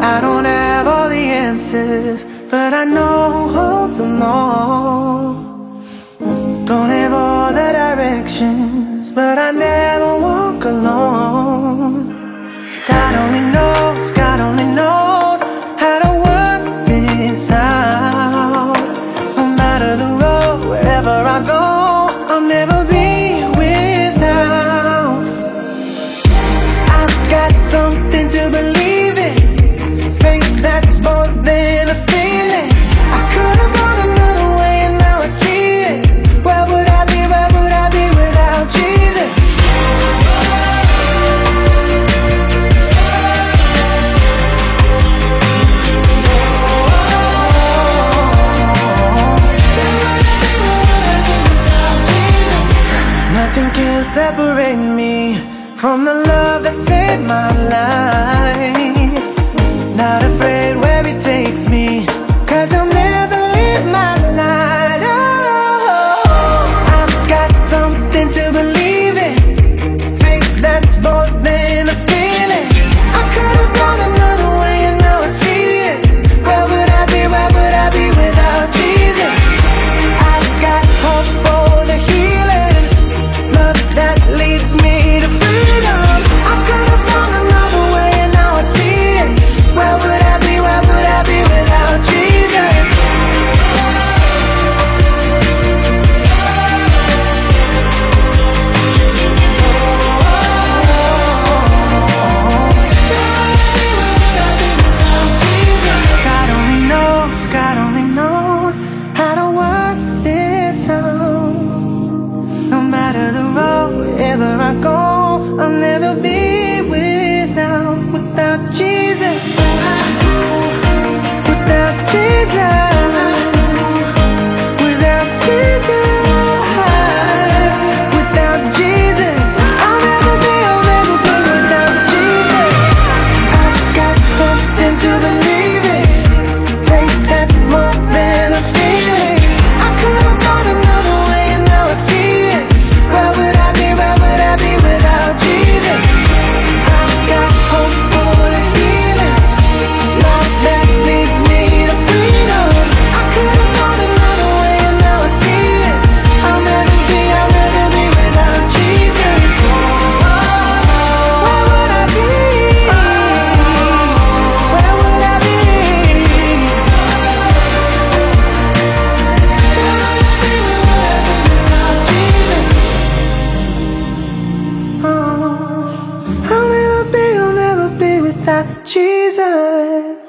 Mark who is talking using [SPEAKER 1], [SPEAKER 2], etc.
[SPEAKER 1] I don't have all the answers, but I know who holds them all. Don't have all the directions, but I never walk alone. God only knows how to work this out. No matter the road, wherever I go, I'll never be without. I've got something to believe in, faith that's more than a feeling. I could have gone another way and now I see it. Where would I be without Jesus? Nothing can separate me from the love that saved my life. Not afraid where it takes me, 'cause I'll never leave my side. Oh, I've got something to believe in, faith that's more than a feeling. I could have gone another way and now I see it. Where would I be without Jesus? I've got hope for the healing, love that leads me to freedom. I could have gone another way and now I see it. Where would I be without Jesus? God only knows how to work this out. No matter the road, wherever I go, I'll never be without Jesus. Without Jesus. Without Jesus. Without Jesus. I'll never be without Jesus. I've got something to believe in, faith that's more than a feeling. I could have gone another way and now I see it. Where would I be without Jesus? I've got hope for the healing, love that leads me to freedom. I could have gone another way and now I see it. I'll never be without Jesus. Where would I be? Where would I be? I'll never be without Jesus.